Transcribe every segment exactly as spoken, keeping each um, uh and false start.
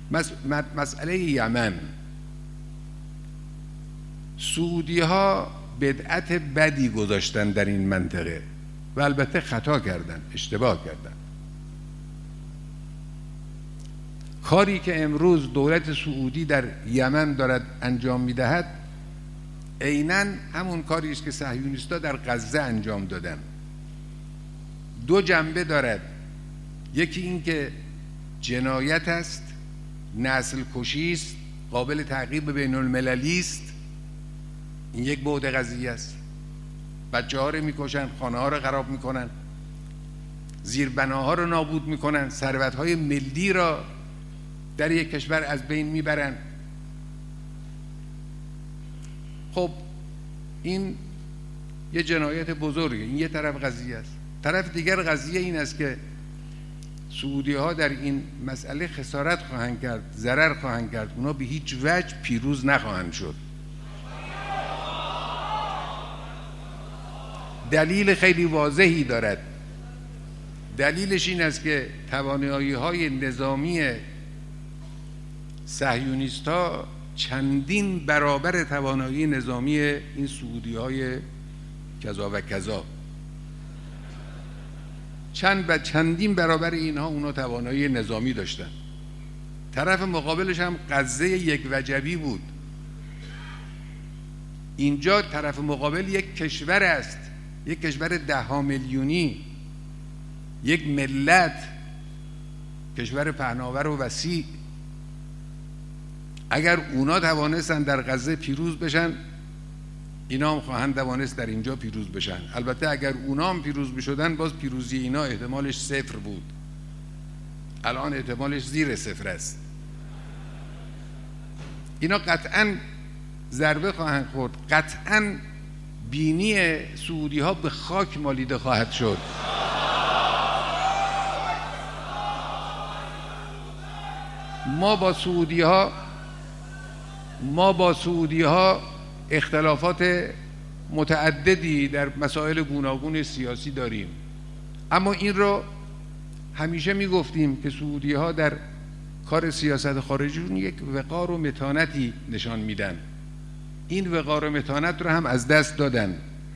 مس... مسئله یمن، سعودی ها بدعت بدی گذاشتن در این منطقه و البته خطا کردن، اشتباه کردن. کاری که امروز دولت سعودی در یمن دارد انجام میدهد عیناً همون کاری است که صهیونیست‌ها در غزه انجام دادن. دو جنبه دارد، یکی این که جنایت است، نسل کشی است، قابل تعقیب بین المللی است، این یک بعد قضیه است. بچه ها رو میکشن، خانه ها رو خراب میکنن، زیربناها رو نابود میکنن، ثروت های ملی را در یک کشور از بین میبرن. خب این یه جنایت بزرگه، این یه طرف قضیه است. طرف دیگر قضیه این است که سعودی ها در این مسئله خسارت خواهند کرد، ضرر خواهند کرد، اونا به هیچ وجه پیروز نخواهند شد. دلیل خیلی واضحی دارد. دلیلش این است که توانایی های نظامی صهیونیست ها چندین برابر توانایی نظامی این سعودی های کذا و کذا، چند و چندین برابر اینها اونا توانایی نظامی داشتن. طرف مقابلش هم غزه یک وجبی بود. اینجا طرف مقابل یک کشور است، یک کشور ده ها میلیونی، یک ملت، کشور پهناور و وسیع. اگر اونا توانستن در غزه پیروز بشن، اینا هم خواهند توانست در اینجا پیروز بشن. البته اگر اونا هم پیروز بشدن، باز پیروزی اینا احتمالش صفر بود. الان احتمالش زیر صفر است. اینا قطعاً ضربه خواهند خورد، قطعاً بینی سعودی ها به خاک مالیده خواهد شد. ما با سعودی ها ما با سعودی ها اختلافات متعددی در مسائل گوناگون سیاسی داریم، اما این رو همیشه می گفتیم که سعودی ها در کار سیاست خارجیشون یک وقار و متانتی نشان میدن. این وقار و متانت رو هم از دست دادن.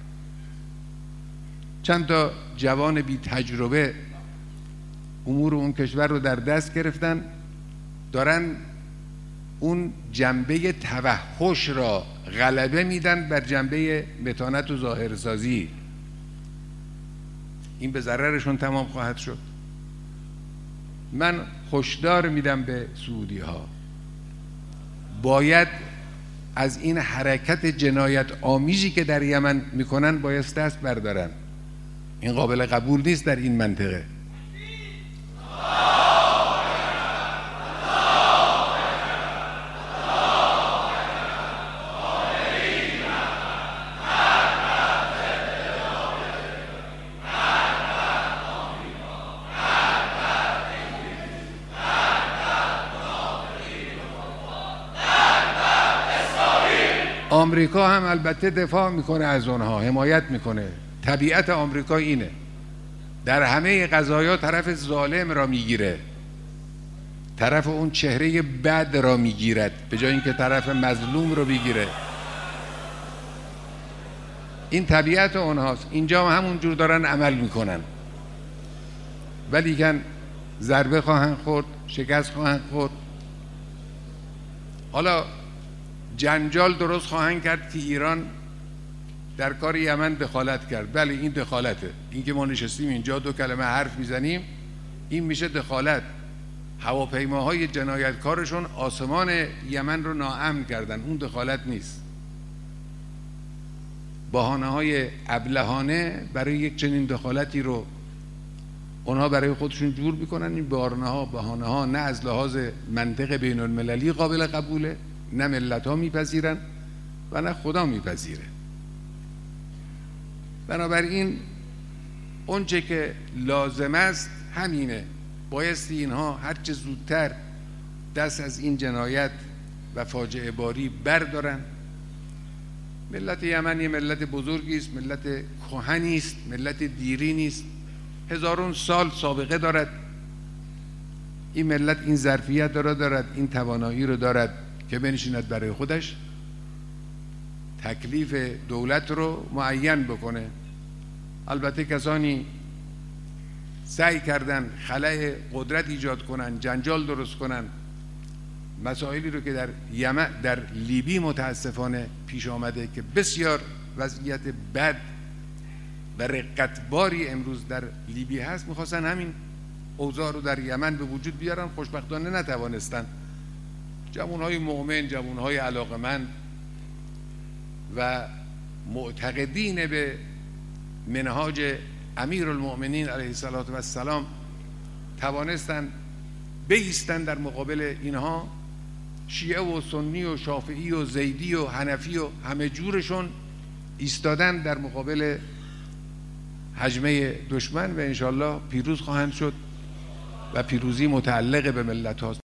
چند تا جوان بی تجربه امور اون کشور رو در دست گرفتن، دارن اون جنبه توحش را غلبه میدن بر جنبه متانت و ظاهرسازی. این به ضررشون تمام خواهد شد. من هشدار میدم به سعودی ها، باید از این حرکت جنایت آمیزی که در یمن میکنن باید دست بردارن. این قابل قبول نیست در این منطقه. آمریکا هم البته دفاع میکنه از اونها، حمایت میکنه. طبیعت آمریکا اینه، در همه قضایا طرف ظالم را میگیره، طرف اون چهره بد را میگیرد به جای اینکه طرف مظلوم رو بگیره. این طبیعت اونهاست. اینجا هم همون جور دارن عمل میکنن، ولیکن ضربه خواهند خورد، شکست خواهند خورد. حالا جنجال درست خواهند کرد که ایران در کار یمن دخالت کرد. بله این دخالته. این که ما نشستیم اینجا دو کلمه حرف میزنیم، این میشه دخالت. هواپیماهای جنایتکارشون آسمان یمن رو ناامن کردن، اون دخالت نیست. بهانه های ابلهانه برای یک چنین دخالتی رو اونها برای خودشون جور میکنن. این بهانه ها بهانه ها نه از لحاظ منطق بین المللی قابل قبوله، نه ملت ها میپذیرن و نه خدا میپذیره. بنابراین اون چه که لازم است همینه، بایستی اینها هر چه زودتر دست از این جنایت و فاجعه باری بردارن. ملت یمن یه ملت بزرگی است، ملت کهنی است، ملت دیری نیست، هزارون سال سابقه دارد. این ملت این ظرفیت را دارد، این توانایی رو دارد که بنشیند برای خودش تکلیف دولت رو معین بکنه. البته کسانی سعی کردن خلأ قدرت ایجاد کنن، جنجال درست کنن، مسائلی رو که در یمن، در لیبی متاسفانه پیش آمده که بسیار وضعیت بد و رقتباری امروز در لیبی هست، میخواستن همین اوضاع رو در یمن به وجود بیارن، خوشبختانه نتوانستن. جوانهای مؤمن، جوانهای علاقمند و معتقدین به منهاج امیرالمؤمنین علیه السلام توانستن بایستن در مقابل اینها. شیعه و سنی و شافعی و زیدی و حنفی و همه جورشون ایستادن در مقابل هجمه دشمن و انشالله پیروز خواهند شد و پیروزی متعلق به ملت هاست.